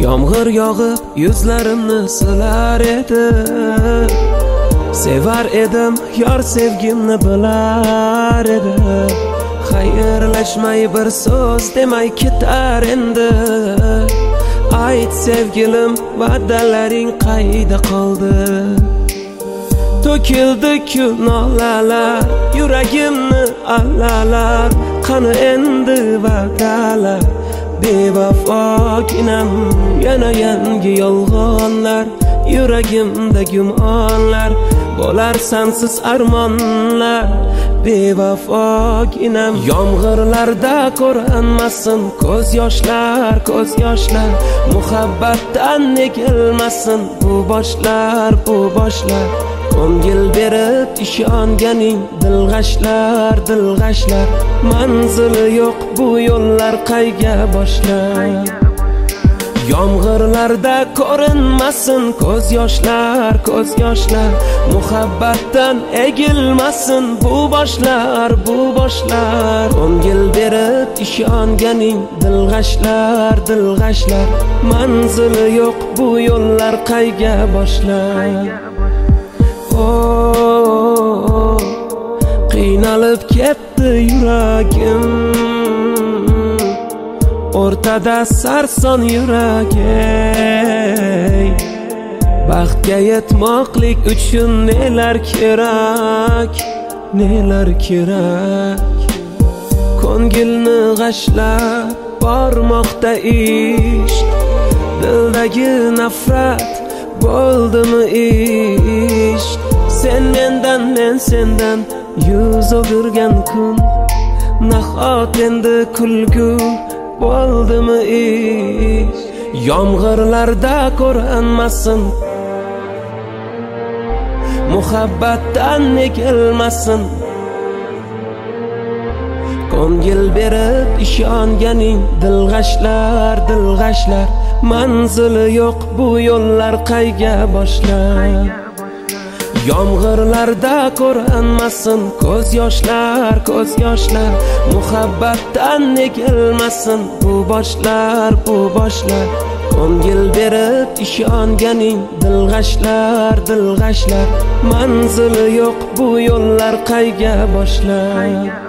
Yomg'ir yog'ib yuzlarimni silar edi. Sevar edim yor sevgimni bilar edi. Xayrlashmay bir so'z demay ketar endi. Ayt sevgilim va'dalaring qayda qoldi? To'kildi-ku nolalar yuragimni allalar. Qani endi va'dalar bevafoginam, yana yangi yolg'onlar, yuragimda gumonlar, bo'lar sensiz armonlar, bevafoginam. Yomg'irlarda ko'rinmasin ko'z yoshlar, ko'z yoshlar, muhabbatdan negilmasin bu boshlar, bu boshlar. Ko'ngil berib ishonganing dilg'ashlar, dilg'ashlar, manzili yo'q bu yo'llar qayga boshlar. Yomg'irlarda ko'rinmasin ko'z yoshlar, ko'z yoshlar, muhabbatdan egilmasin bu boshlar, bu boshlar. Ko'ngil berib ishonganing dilg'ashlar, dilg'ashlar, manzili yo'q bu yo'llar qayga boshlar. Qiynalib ketdi yuragim, o'rtada sarson yuragim. Baxtga yetmoqlik uchun nelar kerak, nelar kerak. Ko'ngilni g'ashlab bormoqda ish, dildagi nafrat bo'ldimi ish. Sen mendan, men sendan yuz o'girgan kun, nahot endi kulgu bo'ldimi ish. Yomg'irlarda ko'rinmasin, muhabbatdan negilmasin. Ko'ngil berib ishonganing dilg'ashlar, dilg'ashlar, manzili yo'q bu yo'llar qayga boshlar. Yomg'irlarda ko'rinmasin ko'z yoshlar, ko'z yoshlar, muhabbatdan negilmasin bu boshlar, bu boshlar. Ko'ngil berib ishonganing dilg'ashlar, dilg'ashlar, manzili yo'q bu yo'llar qayga boshlar.